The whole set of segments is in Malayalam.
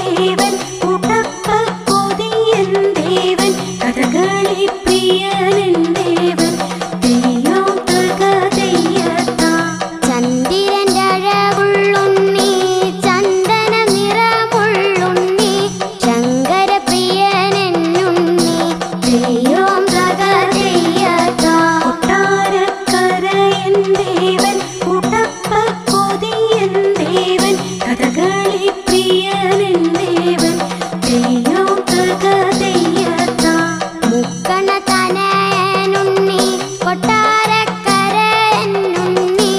ദേവൻ കൂട്ടപ്പ കൊതിയൻ ദേവൻ കഥകളി പ്രിയനൻ ദേവൻ തെയ്യോ തക തെയ്യത്താ ചന്ദ്രന്റെ അഴകുള്ളുണ്ണി ചന്ദന നിറമുള്ളുണ്ണി ശങ്കര പ്രിയനെന്നുണ്ണി തെയ്യോ തക തെയ്യത്താ കൊട്ടാരക്കരയൻ ദേവൻ കൂട്ടപ്പ കൊതിയൻ ദേവൻ കഥകളി പ്രിയനൻ ദേവൻ തെയ്യോ തക തെയ്യത്താ മുക്കണ തനയനുണ്ണി കൊട്ടാരക്കരയെന്നുണ്ണി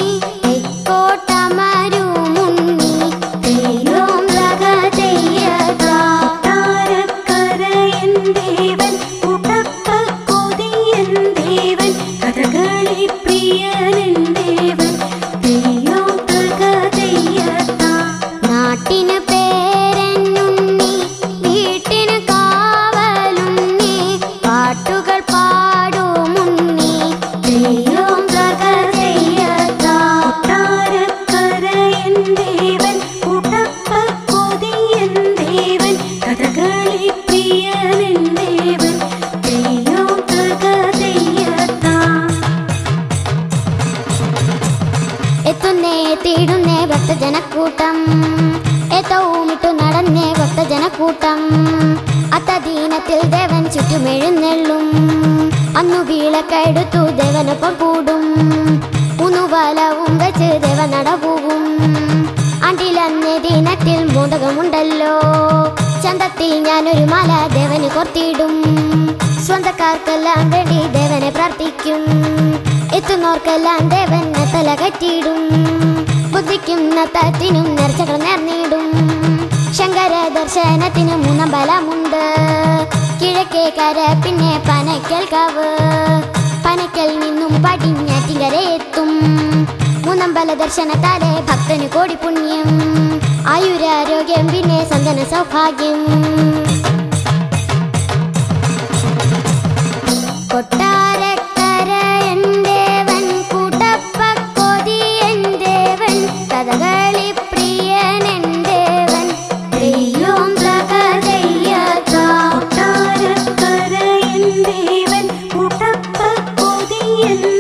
തെക്കോട്ടമരുമുണ്ണി തെയ്യോ തക തെയ്യത്താ കൊട്ടാരക്കരയൻ ദേവൻ കൂട്ടപ്പ കൊതിയൻ ദേവൻ കഥകളി പ്രിയനൻ ദേവൻ തെയ്യോ തക തെയ്യത്താ നാട്ടിന് പേരെന്നുണ്ണി വീട്ടിന് കാവലുണ്ണി പാട്ടുകൾ പാടുമുണ്ണി തെയ്യോ തക തെയ്യത്താ കൊട്ടാരക്കരയൻ ദേവൻ കൂട്ടപ്പ കൊതിയൻ ദേവൻ കഥകളി പ്രിയനൻ ദേവൻ തെയ്യോ തക തെയ്യത്താ എത്തുന്നേ തീടുന്നേ ഭക്തജനക്കൂട്ടം എത്തവുമിട്ടു നടന്നേ ഭക്തജനക്കൂട്ടം അത്തദീനത്തിൽ ദേവൻ ചുറ്റുമെഴുന്നെള്ളും അന്നു വീളക്കെടുത്തു ദേവനൊപ്പം കൂടും ഊന്നുവലവും വെച്ച് ദേവൻ നടപോകും ആണ്ടിലന്നേ ദിനത്തിൽ മോദകമുണ്ടല്ലോ ചന്തത്തിൽ ഞാനൊരു മാല ദേവന് കൊർത്തിയിടും സ്വന്തക്കാർക്കെല്ലാം വേണ്ടി ദേവനെ പ്രാർത്ഥിക്കും എത്തുന്നോർക്കെല്ലാം ദേവൻ തല കറ്റിയിടും ബുദ്ധിക്കും നത്തത്തിനും നേർച്ചകൾ നേർന്നിടും ശങ്കര ദർശനത്തിന് മൂന്നമ്പലമുണ്ട് കിഴക്കേ കര പിന്നെ പനക്കൽ കാവ് പനക്കൽ നിന്നും പടിഞ്ഞാറ്റിങ്കര എത്തും മൂന്നമ്പല ദർശനത്താലെ ഭക്തന് കോടി പുണ്യം ആയുരാരോഗ്യം പിന്നെ സന്തന സൗഭാഗ്യം കൊട്ടാരക്കരയൻ ദേവൻ കൂട്ടപ്പ കൊതിയൻ ദേവൻ കഥകളി പ്രിയനൻ ദേവൻ തെയ്യോ തക തെയ്യത്താ കൊട്ടാരക്കരയൻ ദേവൻ കൂട്ടപ്പ കൊതിയൻ